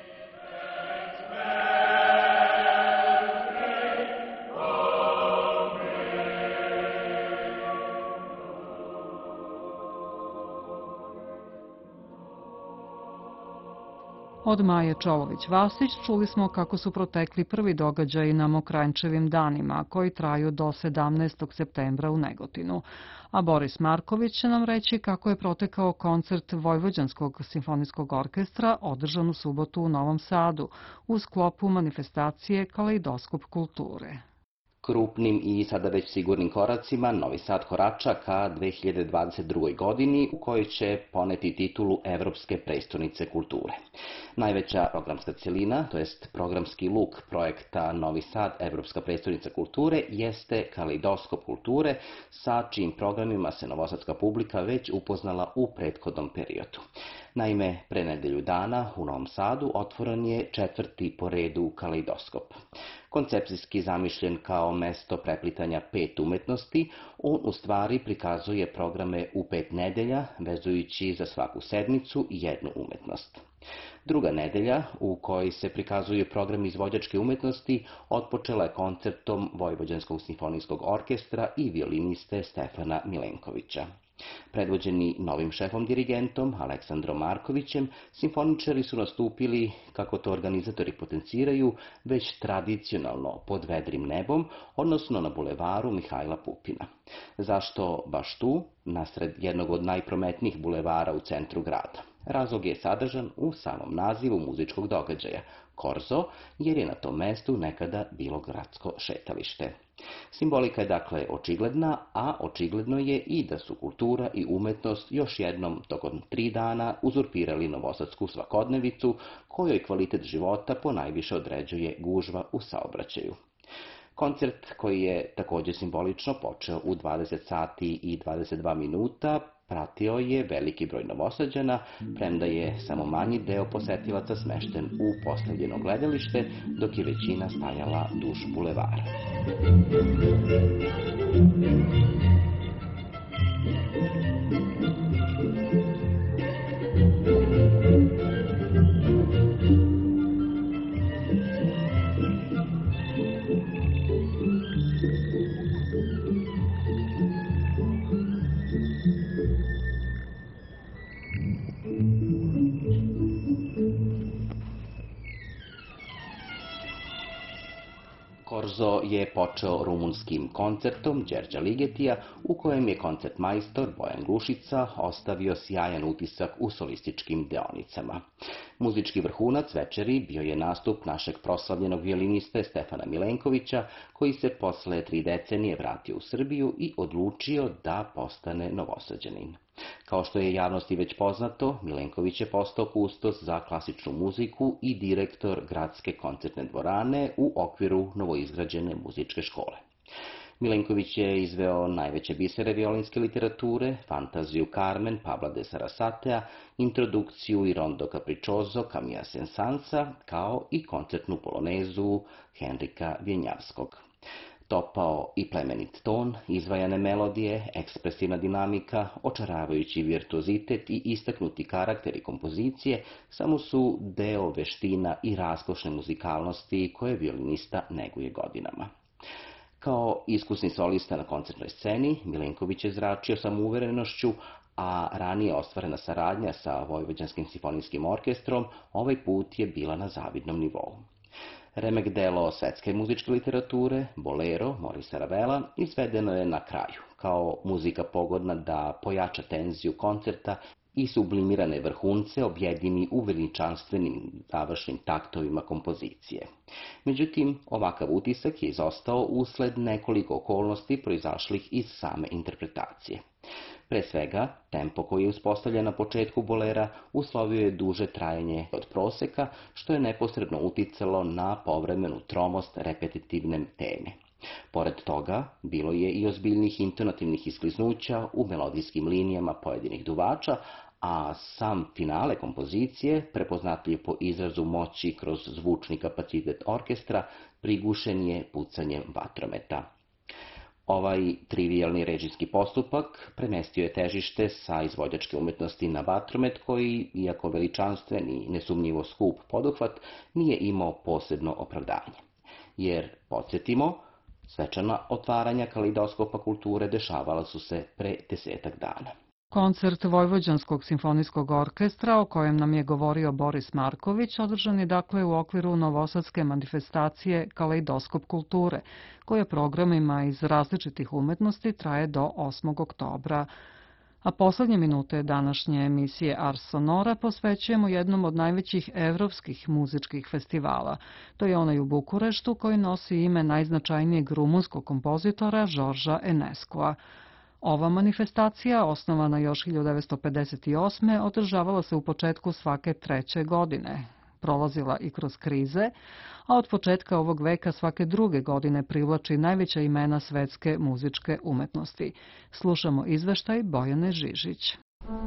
Od Maje Čolović-Vasić čuli smo kako su protekli prvi događaji na Mokranjčevim danima, koji traju do sedamnaestog septembra u Negotinu. A Boris Marković će nam reći kako je protekao koncert Vojvođanskog simfonijskog orkestra održan u subotu u Novom Sadu u sklopu manifestacije Kaleidoskop kulture. Krupnim i sada već sigurnim koracima Novi Sad korača ka dve hiljade dvadeset drugoj. godini u kojoj će poneti titulu Evropske prestonice kulture. Najveća programska celina, to jest programski luk projekta Novi Sad Evropska prestonica kulture, jeste Kaleidoskop kulture, sa čijim programima se novosadska publika već upoznala u prethodnom periodu. Naime, pre nedelju dana u Novom Sadu otvoren je četvrti po redu Kaleidoskop. Koncepcijski zamišljen kao mesto preplitanja pet umetnosti, on u stvari prikazuje programe u pet nedelja, vezujući za svaku sedmicu jednu umetnost. Druga nedelja, u kojoj se prikazuju program izvođačke umetnosti, otpočela je koncertom Vojvođanskog simfonijskog orkestra i violiniste Stefana Milenkovića. Predvođeni novim šefom dirigentom Aleksandrom Markovićem, simfoničari su nastupili, kako to organizatori potenciraju, već tradicionalno pod vedrim nebom, odnosno na bulevaru Mihajla Pupina. Zašto baš tu, nasred jednog od najprometnijih bulevara u centru grada? Razlog je sadržan u samom nazivu muzičkog događaja, Korzo, jer je na tom mestu nekada bilo gradsko šetalište. Simbolika je dakle očigledna, a očigledno je i da su kultura i umetnost još jednom tokom tri dana uzurpirali novosadsku svakodnevicu, kojoj kvalitet života ponajviše određuje gužva u saobraćaju. Koncert, koji je također simbolično počeo u dvadeset sati i dvadeset dva minuta, pratio je veliki broj Novosađana, premda je samo manji deo posetilaca smešten u postavljeno gledalište, dok je većina stajala duž bulevara. Korzo je počeo rumunskim koncertom Đerđa Ligetija, u kojem je koncertmajstor Bojan Glušica ostavio sjajan utisak u solističkim deonicama. Muzički vrhunac večeri bio je nastup našeg proslavljenog violiniste Stefana Milenkovića, koji se posle tri decenije vratio u Srbiju i odlučio da postane Novosađanin. Kao što je javnosti već poznato, Milenković je postao kustos za klasičnu muziku i direktor gradske koncertne dvorane u okviru novoizgrađene muzičke škole. Milenković je izveo najveće bisere violinske literature, fantaziju Carmen Pabla de Sarasatea, introdukciju i rondo capriccioso Camilla Saint-Saënsa, kao i koncertnu polonezu Henrika Vjenjavskog. Topao i plemenit ton, izvajane melodije, ekspresivna dinamika, očaravajući virtuozitet i istaknuti karakteri kompozicije samo su deo veština i raskošne muzikalnosti koje violinista neguje godinama. Kao iskusni solista na koncertnoj sceni, Milenković je zračio samouverenošću, a ranije ostvarena saradnja sa Vojvođanskim simfonijskim orkestrom ovaj put je bila na zavidnom nivou. Remek delo svetske muzičke literature, Bolero, Morisa Ravela, izvedeno je na kraju, kao muzika pogodna da pojača tenziju koncerta i sublimirane vrhunce objedini u veličanstvenim završnim taktovima kompozicije. Međutim, ovakav utisak je izostao usled nekoliko okolnosti proizašlih iz same interpretacije. Pre svega, tempo koji je uspostavljen na početku bolera uslovio je duže trajanje od proseka, što je neposredno uticalo na povremenu tromost repetitivne teme. Pored toga, bilo je i ozbiljnih intonativnih iskliznuća u melodijskim linijama pojedinih duvača, a sam finale kompozicije, prepoznatljiv po izrazu moći kroz zvučni kapacitet orkestra, prigušen je pucanjem vatrometa. Ovaj trivijalni režijski postupak premestio je težište sa izvođačke umetnosti na vatromet koji, iako veličanstven i nesumnjivo skup poduhvat, nije imao posebno opravdanje. Jer, podsjetimo, svečana otvaranja kaleidoskopa kulture dešavala su se pre desetak dana. Koncert Vojvođanskog simfonijskog orkestra, o kojem nam je govorio Boris Marković, održan je dakle u okviru novosadske manifestacije Kaleidoskop kulture, koja programima iz različitih umetnosti traje do osmog oktobra. A poslednje minute današnje emisije Ars Sonora posvećujemo jednom od najvećih evropskih muzičkih festivala. To je onaj u Bukureštu koji nosi ime najznačajnijeg rumunskog kompozitora Žorža Enescoa. Ova manifestacija, osnovana još hiljadu devetsto pedeset osme. održavala se u početku svake treće godine. Prolazila i kroz krize, a od početka ovog veka svake druge godine privlači najveća imena svetske muzičke umetnosti. Slušamo izveštaj Bojane Žižić.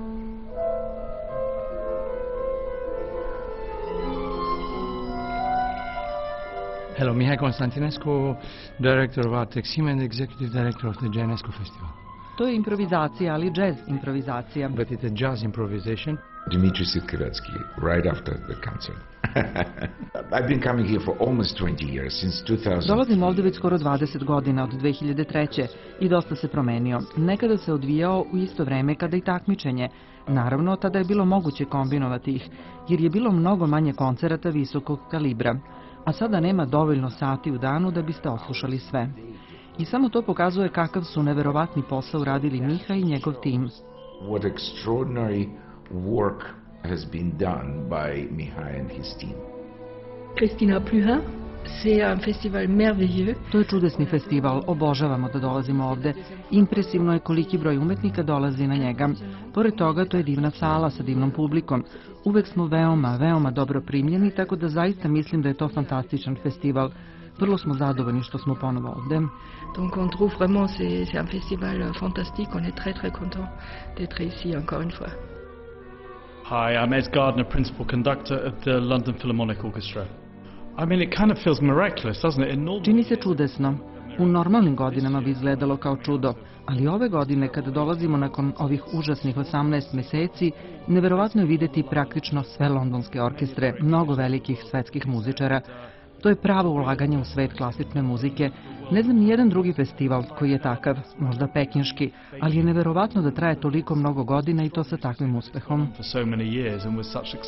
Hello, Mihai Constantinescu, Director of Art Exim and Executive Director of the Genesco Festival. To je improvizacija, ali jazz improvizacija. But it's a jazz improvisation. Dmitry Sitkovetsky, right after the concert. I've been coming here for almost twenty years, since two thousand. Dolazim ovde već skoro dvadeset godina, od dve hiljade treće. i dosta se promenio. Nekada se odvijao u isto vreme kada i takmičenje. Naravno, tada je bilo moguće kombinovati ih, jer je bilo mnogo manje koncerata visokog kalibra. A sada nema dovoljno sati u danu da biste oslušali sve. I samo to pokazuje kakav su neverovatni posao radili Miha i njegov tim. What extraordinary work has been done by Mihai and his team. Christina Pluha, c'est un festival merveilleux. To je čudesni festival, obožavamo da dolazimo ovde. Impresivno je koliki broj umetnika dolazi na njega. Pored toga, to je divna sala sa divnom publikom. Uvek smo veoma, veoma dobro primljeni, tako da zaista mislim da je to fantastičan festival. Vrlo smo zadovoljni što smo ponovo ovde. Donc on trouve vraiment c'est c'est un festival fantastique, on est très très content d'être ici encore une fois. Hi, I'm Ed Gardner, principal conductor at the London Philharmonic Orchestra. I mean, it kind of feels miraculous, doesn't it? In normal... Čini se čudesno. U normalnim godinama bi izgledalo kao čudo, ali ove godine kada dolazimo nakon ovih užasnih osamnaest meseci, neverovatno je videti praktično sve londonske orkestre, mnogo velikih svetskih muzičara. To je pravo ulaganje u svet klasične muzike. Ne znam ni jedan drugi festival koji je takav, možda pekinški, ali je neverovatno da traje toliko mnogo godina i to sa takvim uspehom.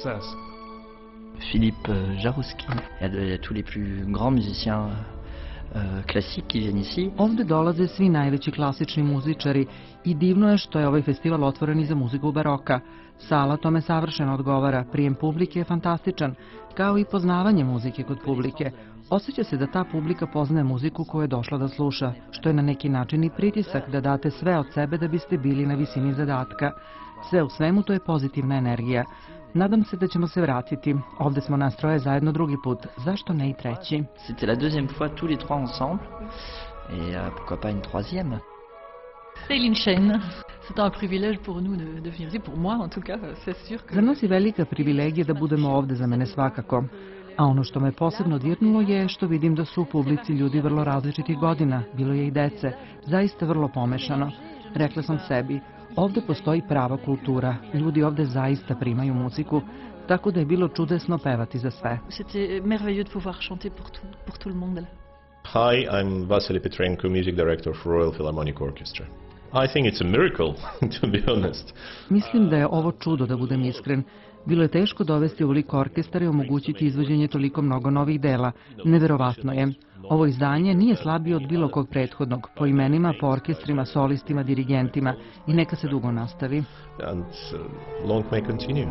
Philippe Jarouski, il y a tous les plus grands musiciens classiques qui viennent ici. Ovde dolaze svi najveći klasični muzičari i divno je što je ovaj festival otvoren i za muziku baroka. Sala tome savršeno odgovara, prijem publike je fantastičan, kao i poznavanje muzike kod publike. Osjeća se da ta publika poznaje muziku koju je došla da sluša, što je na neki način i pritisak da date sve od sebe da biste bili na visini zadatka. Sve u svemu to je pozitivna energija. Nadam se da ćemo se vratiti. Ovde smo nas troje zajedno drugi put. Zašto ne i treći? C'était la deuxième fois tous les trois ensemble. Et euh, pourquoi pas une troisième? Céline Chen. C'est un privilège pour nous de, de venir ici, pour moi en tout cas, c'est sûr que... Za nas je velika privilegija da budemo ovde, za mene svakako. A ono što me posebno dirnulo je što vidim da su u publici ljudi vrlo različitih godina, bilo je i dece, zaista vrlo pomešano. Rekla sam sebi, ovde postoji prava kultura, ljudi ovde zaista primaju muziku, tako da je bilo čudesno pevati za sve. C'était merveilleux de pouvoir chanter pour tout, pour tout le monde. Hi, I'm Vasily Petrenko, music director for Royal Philharmonic Orchestra. I think it's a miracle, to be honest. Mislim da je ovo čudo, da budem iskren. Bilo je teško dovesti ovoliko orkestar i omogućiti izvođenje toliko mnogo novih dela. Neverovatno je. Ovo izdanje nije slabije od bilo kog prethodnog, po imenima, po orkestrima, solistima, dirigentima i neka se dugo nastavi. And uh, long may continue.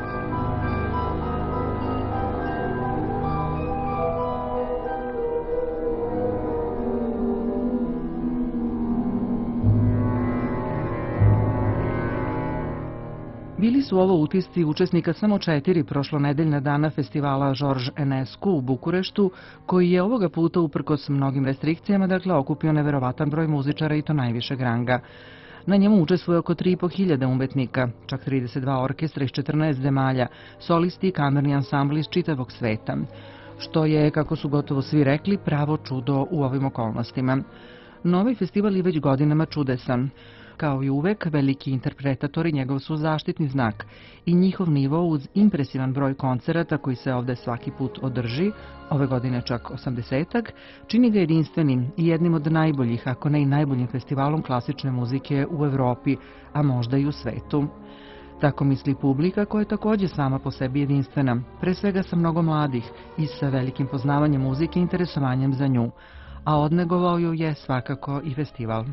Bili su ovo utisci učesnika samo četiri prošlonedeljna dana festivala Georges Enescu u Bukureštu, koji je ovoga puta uprkos mnogim restrikcijama, dakle, okupio neverovatan broj muzičara i to najvišeg ranga. Na njemu učestvuje oko tri i po hiljade umetnika, čak trideset dva orkestra iz četrnaest zemalja, solisti i kamerni ansambli iz čitavog sveta, što je, kako su gotovo svi rekli, pravo čudo u ovim okolnostima. No, ovaj festival je već godinama čudesan. Kao i uvek, veliki interpretatori njegov su zaštitni znak i njihov nivo uz impresivan broj koncerata koji se ovde svaki put održi, ove godine čak osamdesetak, čini ga jedinstvenim i jednim od najboljih, ako ne i najboljim festivalom klasične muzike u Evropi, a možda i u svetu. Tako misli publika koja je takođe sama po sebi jedinstvena, pre svega sa mnogo mladih i sa velikim poznavanjem muzike i interesovanjem za nju, a odnegovao ju je svakako i festival.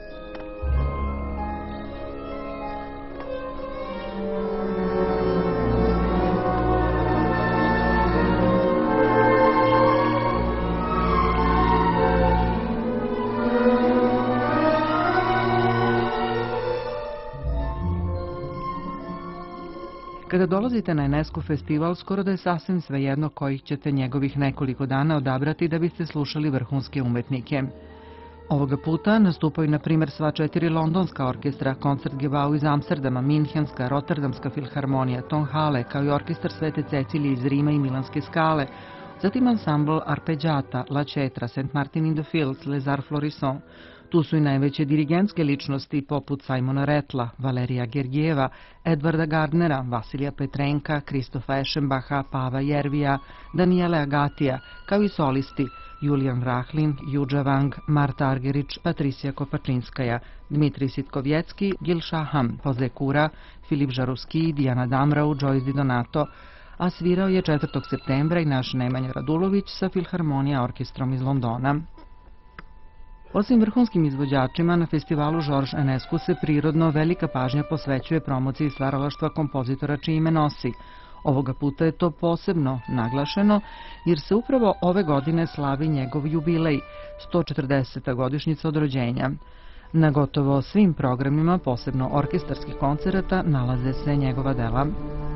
Kada dolazite na Enescu festival, skoro da je sasvim svejedno kojih ćete njegovih nekoliko dana odabrati da biste slušali vrhunske umetnike. Ovoga puta nastupaju na primjer sva četiri londonska orkestra, Concertgebouw iz Amsterdama, Minhenska, Rotterdamska filharmonija, Tonhalle, kao i orkestar Svete Cecilije iz Rima i Milanske Skale, zatim ansambl Arpeggiata, La Cetra, Saint Martin in the Fields, Les Arts Florissants. Tu su i najveće dirigentske ličnosti poput Simona Rattla, Valerija Gergijeva, Edvarda Gardnera, Vasilija Petrenka, Kristofa Eschenbacha, Pava Jervija, Daniele Agatija, kao i solisti Julian Vrahlin, Juđa Wang, Marta Argerić, Patricija Kopačinskaja, Dmitrij Sitkovjetski, Gil Shaham, Jose Cura, Filip Žaruski, Dijana Damrau, Joyce Di Donato, a svirao je četvrtog septembra i naš Nemanja Radulović sa Filharmonija orkestrom iz Londona. Osim vrhunskim izvođačima, na festivalu Georges Enescu se prirodno velika pažnja posvećuje promociji stvaralaštva kompozitora čije ime nosi. Ovoga puta je to posebno naglašeno jer se upravo ove godine slavi njegov jubilej, sto četrdeseta godišnjica od rođenja. Na gotovo svim programima, posebno orkestarskih koncerata, nalaze se njegova dela.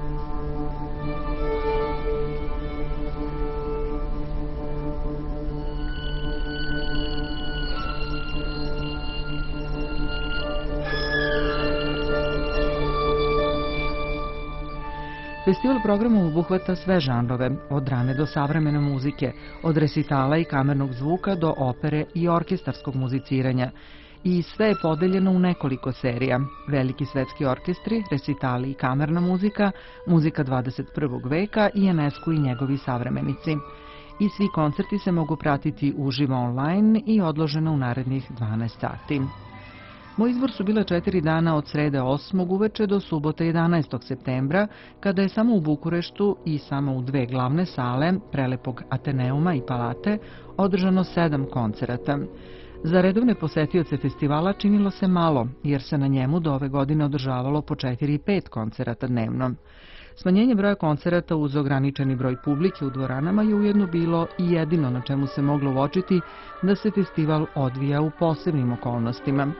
Festival programa obuhvata sve žanrove, od rane do savremene muzike, od resitala i kamernog zvuka do opere i orkestarskog muziciranja. I sve je podeljeno u nekoliko serija: veliki svetski orkestri, resitali i kamerna muzika, muzika dvadeset prvog veka i Enescu i njegovi savremenici. I svi koncerti se mogu pratiti uživo online i odloženo u narednih dvanaest sati. Moj izbor su bile četiri dana od srede osmog uveče do subote jedanaestog septembra, kada je samo u Bukureštu i samo u dve glavne sale, prelepog Ateneuma i Palate, održano sedam koncerata. Za redovne posetioce festivala činilo se malo, jer se na njemu do ove godine održavalo po četiri i pet koncerata dnevno. Smanjenje broja koncerata uz ograničeni broj publike u dvoranama je ujedno bilo i jedino na čemu se moglo uočiti da se festival odvija u posebnim okolnostima.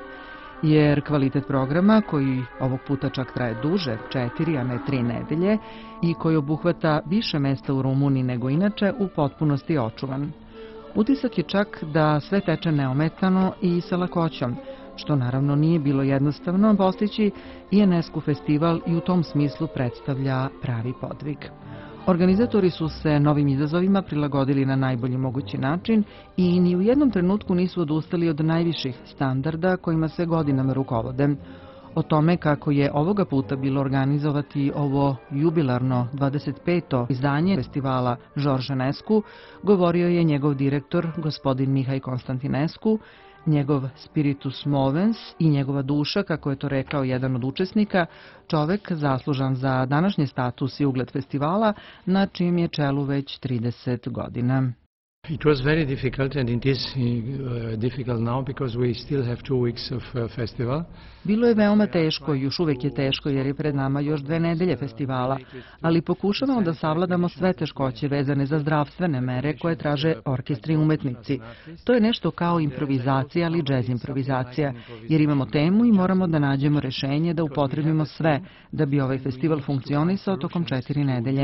Jer kvalitet programa, koji ovog puta čak traje duže, četiri, a ne tri nedelje, i koji obuhvata više mesta u Rumuniji nego inače, u potpunosti je očuvan. Utisak je čak da sve teče neometano i sa lakoćom, što naravno nije bilo jednostavno postići, i en es ku festival i u tom smislu predstavlja pravi podvig. Organizatori su se novim izazovima prilagodili na najbolji mogući način i ni u jednom trenutku nisu odustali od najviših standarda kojima se godinama rukovode. O tome kako je ovoga puta bilo organizovati ovo jubilarno dvadeset peto izdanje festivala Georges Enescu govorio je njegov direktor, gospodin Mihaj Konstantinescu, njegov spiritus movens i njegova duša, kako je to rekao jedan od učesnika, čovek zaslužan za današnji status i ugled festivala, na čijem je čelu već trideset godina. It was very difficult and it is uh, difficult now because we still have two weeks of uh, festival. Bilo je veoma teško i još uvek je teško jer je pred nama još dve nedelje festivala, ali pokušavamo da savladamo sve teškoće vezane za zdravstvene mere koje traže orkestri i umetnici. To je nešto kao improvizacija, ali džez improvizacija, jer imamo temu i moramo da nađemo rešenje da upotrebimo sve da bi ovaj festival funkcionisao tokom četiri nedelje.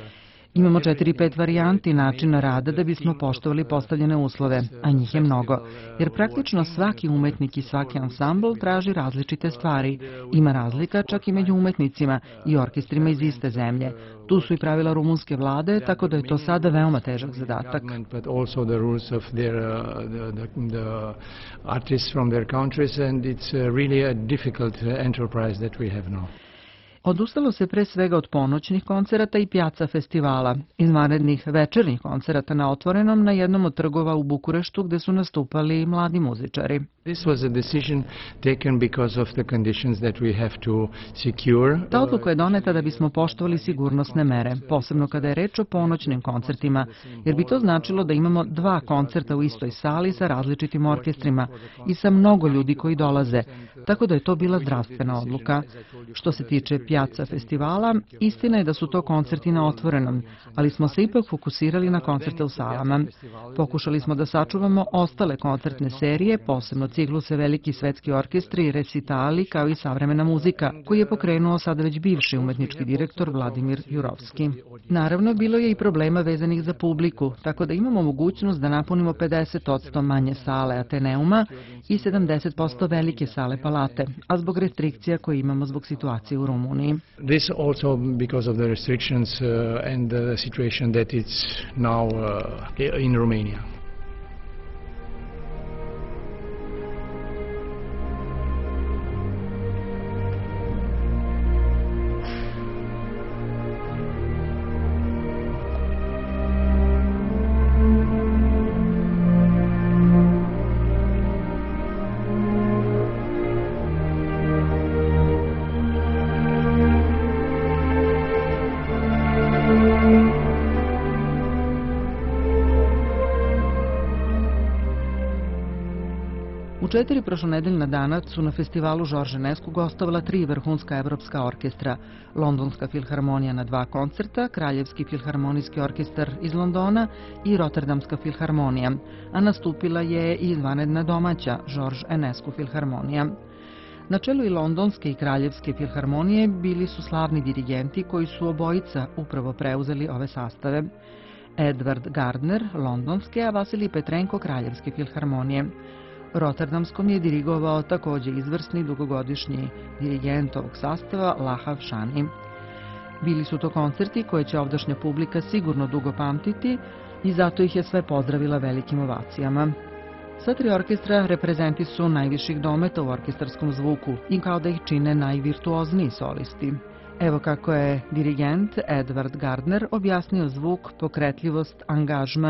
Imamo četiri pet varijanti načina rada da bismo poštovali postavljene uslove, a njih je mnogo, jer praktično svaki umetnik i svaki ansambl traži različite stvari. Ima razlika čak i među umetnicima i orkestrima iz iste zemlje. Tu su i pravila rumunske vlade, tako da je to sada veoma težak zadatak. Odustalo se pre svega od ponoćnih koncerata i pjaca festivala, izvanrednih večernjih koncerata na otvorenom na jednom od trgova u Bukureštu gde su nastupali mladi muzičari. Ta odluka je doneta da bismo poštovali sigurnosne mere, posebno kada je reč o ponoćnim koncertima, jer bi to značilo da imamo dva koncerta u istoj sali sa različitim orkestrima i sa mnogo ljudi koji dolaze, tako da je to bila zdravstvena odluka. Što se tiče pjaca festivala, istina je da su to koncerti na otvorenom, ali smo se ipak fokusirali na koncerte u salama. Pokušali smo da sačuvamo ostale koncertne serije, posebno cikluse veliki svetski orkestri, resitali, kao i savremena muzika, koji je pokrenuo sada već bivši umetnički direktor Vladimir Jurovski. Naravno, bilo je i problema vezanih za publiku, tako da imamo mogućnost da napunimo pedeset posto manje sale Ateneuma i sedamdeset posto velike sale Palate, a zbog restrikcija koje imamo zbog situacije u Rumuniji. This also because of the restrictions uh, and the situation that it's now uh, in Romania. U četiri prošlonedeljna dana su na festivalu Georges Enescu gostovala tri vrhunska evropska orkestra, Londonska filharmonija na dva koncerta, Kraljevski filharmonijski orkestar iz Londona i Rotterdamska filharmonija, a nastupila je i izvanredna domaća Georges Enescu filharmonija. Na čelu i Londonske i Kraljevske filharmonije bili su slavni dirigenti koji su obojica upravo preuzeli ove sastave. Edward Gardner, Londonske, a Vasilij Petrenko, Kraljevske filharmonije. Rotterdamskom je dirigovao takođe izvrsni dugogodišnji dirigent ovog sastava Lahav Šani. Bili su to koncerti koje će ovdašnja publika sigurno dugo pamtiti i zato ih je sve pozdravila velikim ovacijama. Sva tri orkestra reprezenti su najviših dometa u orkestarskom zvuku i kao da ih čine najvirtuozniji solisti. Evo kako je dirigent Edward Gardner objasnio zvuk, pokretljivost, angažman,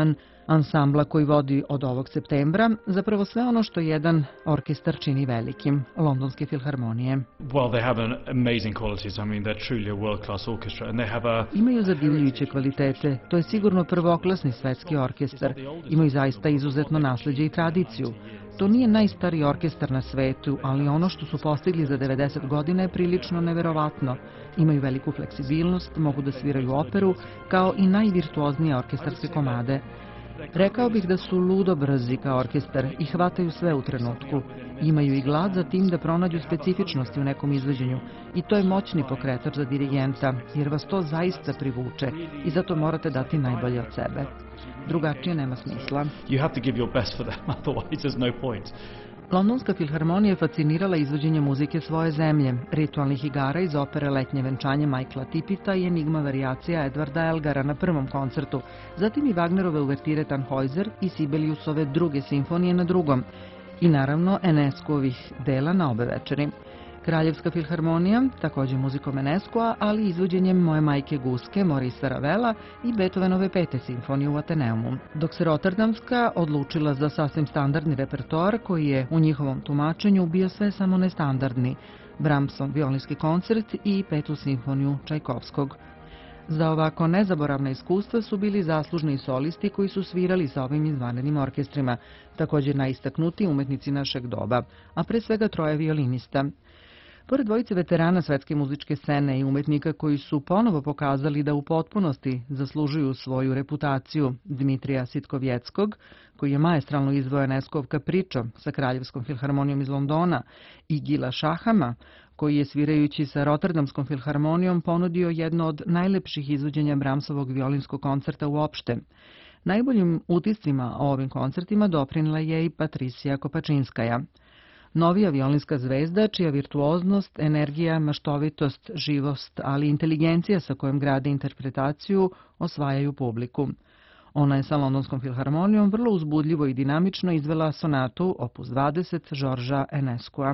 ansambla koji vodi od ovog septembra, zapravo sve ono što jedan orkestar čini velikim, Londonske filharmonije. Well, they have an amazing qualities. I mean, they're truly a world-class orchestra, and they have a... Imaju zadivljujuće kvalitete. To je sigurno prvoklasni svetski orkestar. Imaju zaista izuzetno nasleđe i tradiciju. To nije najstariji orkestar na svetu, ali ono što su postigli za devedeset godina je prilično neverovatno. Imaju veliku fleksibilnost, mogu da sviraju operu, kao i najvirtuoznije orkestarske komade. Rekao bih da su ludo brzi kao orkestar i hvataju sve u trenutku. Imaju i glad za tim da pronađu specifičnosti u nekom izvođenju i to je moćni pokretač za dirigenta, jer vas to zaista privuče i zato morate dati najbolje od sebe. Drugačije nema smisla. You have to give your best for them, otherwise there's no point. Londonska filharmonija je fascinirala izvođenje muzike svoje zemlje, ritualnih igara iz opere Letnje venčanje Michaela Tipita i Enigma varijacija Edvarda Elgara na prvom koncertu, zatim i Wagnerove uvertire Tannhäuser i Sibeliusove druge simfonije na drugom i naravno Enescuovih dela na obe večeri. Kraljevska filharmonija, također muzikom Enescua, ali izvođenjem Moje majke Guske, Maurice Ravela i Beethovenove pete simfonije u Ateneumu. Dok se Rotterdamska odlučila za sasvim standardni repertoar koji je u njihovom tumačenju bio sve samo nestandardni, Brahmsov violinski koncert i petu simfoniju Čajkovskog. Za ovako nezaboravna iskustva su bili zaslužni solisti koji su svirali sa ovim izvanrednim orkestrima, također najistaknutiji umetnici našeg doba, a pre svega troje violinista. Pored dvojice veterana svetske muzičke scene i umetnika koji su ponovo pokazali da u potpunosti zaslužuju svoju reputaciju, Dmitrija Sitkovjeckog, koji je maestralno izveo Enescuov Capriccio sa Kraljevskom filharmonijom iz Londona, i Gila Šahama, koji je svirajući sa Rotterdamskom filharmonijom ponudio jedno od najlepših izvođenja Brahmsovog violinskog koncerta uopšte. Najboljim utiscima o ovim koncertima doprinela je i Patricija Kopačinskaja. Novija violinska zvezda, čija virtuoznost, energija, maštovitost, živost, ali i inteligencija sa kojom grade interpretaciju osvajaju publiku. Ona je sa Londonskom filharmonijom vrlo uzbudljivo i dinamično izvela sonatu opus dvadeset Georgesa Enescua.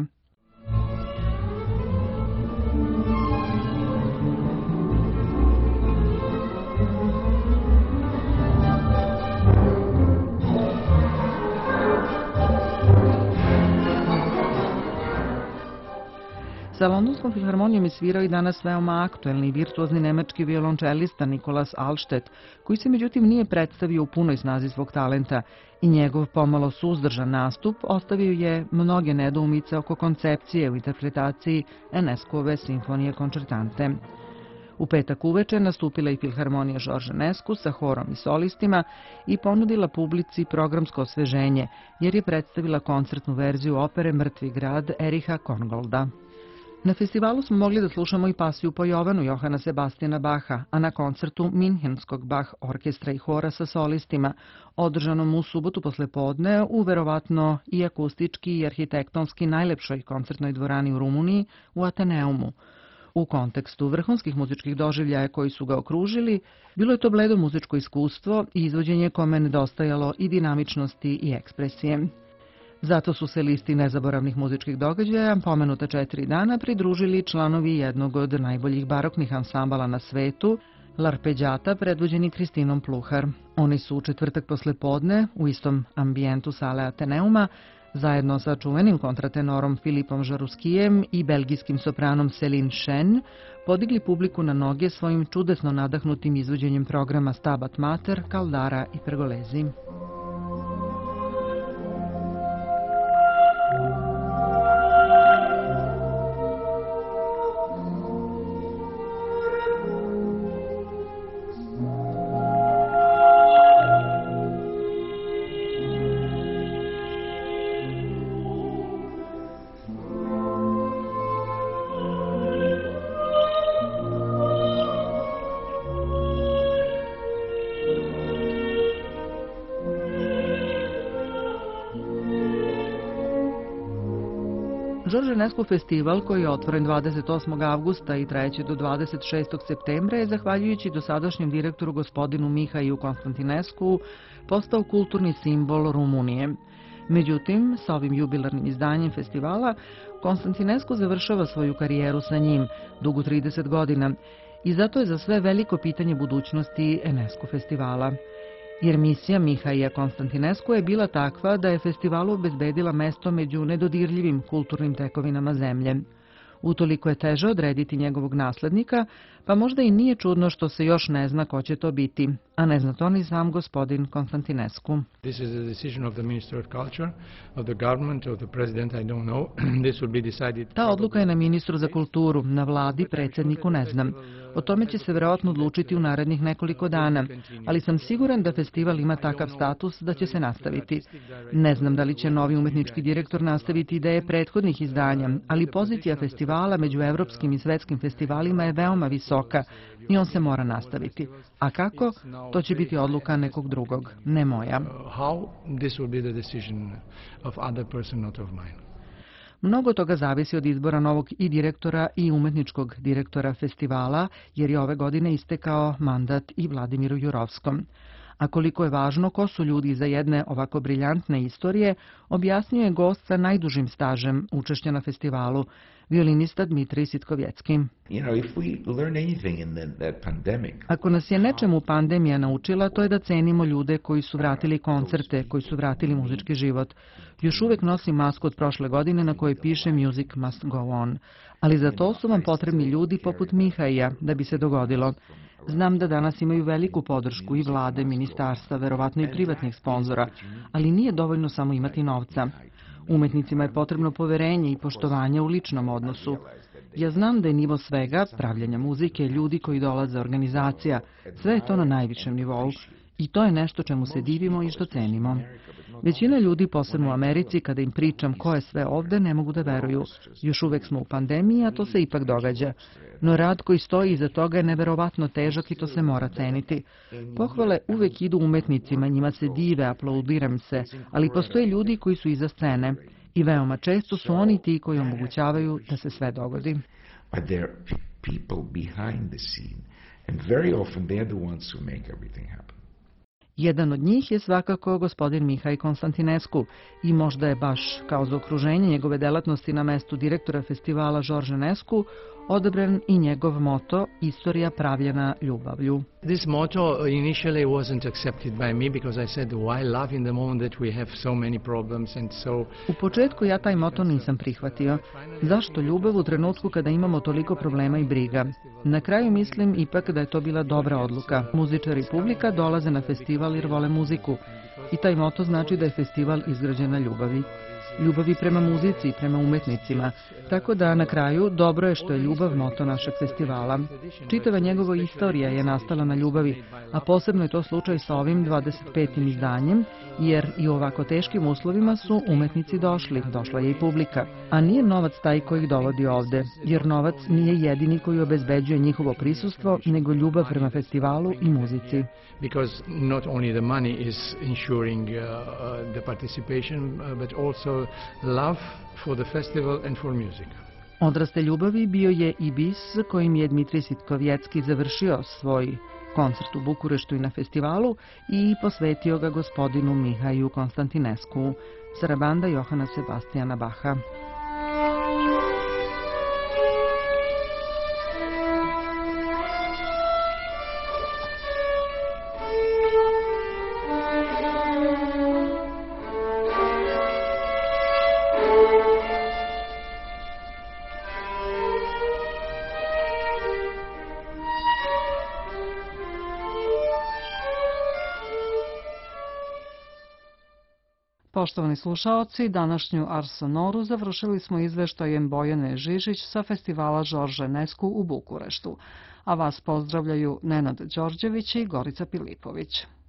Sa Londonskom filharmonijom je svirao i danas veoma aktuelni i virtuozni nemački violončelista Nikolas Alstedt, koji se međutim nije predstavio u punoj snazi svog talenta i njegov pomalo suzdržan nastup ostavio je mnoge nedoumice oko koncepcije u interpretaciji Enescuove simfonije koncertante. U petak uveče nastupila i filharmonija Georges Enescu sa horom i solistima i ponudila publici programsko osveženje, jer je predstavila koncertnu verziju opere Mrtvi grad Ericha Korngolda. Na festivalu smo mogli da slušamo i pasiju po Jovanu Johana Sebastijana Bacha, a na koncertu Minhenskog Bach orkestra i hora sa solistima, održanom u subotu poslepodne u verovatno i akustički i arhitektonski najlepšoj koncertnoj dvorani u Rumuniji, u Ateneumu. U kontekstu vrhunskih muzičkih doživljaja koji su ga okružili, bilo je to bledo muzičko iskustvo i izvođenje kome nedostajalo i dinamičnosti i ekspresije. Zato su se listi nezaboravnih muzičkih događaja pomenuta četiri dana pridružili članovi jednog od najboljih baroknih ansambala na svetu, L'arpeggiata, predvođeni Kristinom Pluhar. Oni su u četvrtak poslepodne u istom ambijentu sale Ateneuma, zajedno sa čuvenim kontratenorom Filipom Žaruskijem i belgijskim sopranom Céline Chen, podigli publiku na noge svojim čudesno nadahnutim izvođenjem programa Stabat Mater, Caldara i Pergolesi. Georges Enescu festival, koji je otvoren dvadeset osmog avgusta i trajeće do dvadeset šestog septembra, je, zahvaljujući dosadašnjem direktoru gospodinu Mihaju Konstantinescu, postao kulturni simbol Rumunije. Međutim, sa ovim jubilarnim izdanjem festivala, Konstantinescu završava svoju karijeru sa njim, dugu trideset godina, i zato je za sve veliko pitanje budućnosti Enescu festivala. jer misija Mihaila Konstantinescu je bila takva da je festivalu obezbedila mesto među nedodirljivim kulturnim tekovinama zemlje. Utoliko je teže odrediti njegovog naslednika, pa možda i nije čudno što se još ne zna ko će to biti, a ne zna to ni sam gospodin Konstantinescu. This is a decision of the Minister of Culture, of the government, of the president, I don't know. This will be decided. Ta odluka je na ministru za kulturu, na vladi, predsjedniku ne znam. O tome će se verovatno odlučiti u narednih nekoliko dana, ali sam siguran da festival ima takav status da će se nastaviti. Ne znam da li će novi umetnički direktor nastaviti ideje prethodnih izdanja, ali pozicija festivala među evropskim i svetskim festivalima je veoma visoka i on se mora nastaviti. A kako? To će biti odluka nekog drugog, ne moja. How? This will be the decision of other person, not of mine. Mnogo toga zavisi od izbora novog i direktora i umetničkog direktora festivala, jer je ove godine istekao mandat i Vladimiru Jurovskom. A koliko je važno ko su ljudi za jedne ovako briljantne istorije, objasnio je gost sa najdužim stažem učešća na festivalu, violinista Dmitrij Sitkovjetski. Ako nas je nečemu pandemija naučila, to je da cenimo ljude koji su vratili koncerte, koji su vratili muzički život. Još uvek nosim masku od prošle godine na kojoj piše Music must go on. Ali za to su vam potrebni ljudi poput Mihaila da bi se dogodilo. Znam da danas imaju veliku podršku i vlade, ministarstva, verovatno i privatnih sponzora, ali nije dovoljno samo imati novca. Umetnicima je potrebno poverenje i poštovanje u ličnom odnosu. Ja znam da je nivo svega, pravljanja muzike, ljudi koji dolaze, organizacija, sve je to na najvišem nivou. I to je nešto čemu se divimo i što cenimo. Većina ljudi, posebno u Americi, kada im pričam ko je sve ovde, ne mogu da veruju. Još uvek smo u pandemiji, a to se ipak događa. No rad koji stoji iza toga je neverovatno težak i to se mora ceniti. Pohvale uvek idu umetnicima, njima se dive, aplaudiram se, ali postoje ljudi koji su iza scene. I veoma često su oni ti koji omogućavaju da se sve dogodi. But there are people behind the scene, and very often they're the ones who make everything happen. Jedan od njih je svakako gospodin Mihail Konstantinescu i možda je baš kao za okruženje njegove delatnosti na mestu direktora festivala Georges Enescu odabran i njegov moto Istorija pravljena ljubavlju. This motto initially wasn't accepted by me because I said why love in the moment that we have so many problems and so. U početku ja taj moto nisam prihvatio. Zašto ljubav u trenutku kada imamo toliko problema i briga? Na kraju mislim ipak da je to bila dobra odluka. Muzičari i publika dolaze na festival jer vole muziku. I taj moto znači da je festival izgrađen na ljubavi. Ljubavi prema muzici i prema umetnicima. Tako da na kraju dobro je što je ljubav moto našeg festivala. Čitava njegova istorija je nastala na ljubavi, a posebno je to slučaj sa ovim dvadeset petim izdanjem, jer i u ovako teškim uslovima su umetnici došli, došla je i publika. A nije novac taj koji ih dovodi ovde, jer novac nije jedini koji obezbeđuje njihovo prisustvo, nego ljubav prema festivalu i muzici. Because not only the money is ensuring uh, uh, the participation, uh, but also love for the festival and for music. Odraste ljubavi bio je i bis kojim je Dmitrij Sitkovjetski završio svoj koncert u Bukureštu i na festivalu i posvetio ga gospodinu Mihailu Konstantinescu, sarabanda Johana Sebastijana Baha. Poštovani slušaoci, današnju Ars Sonoru završili smo izveštajem Bojane Žižić sa festivala Georges Enescu u Bukureštu. A vas pozdravljaju Nenad Đorđević i Gorica Pilipović.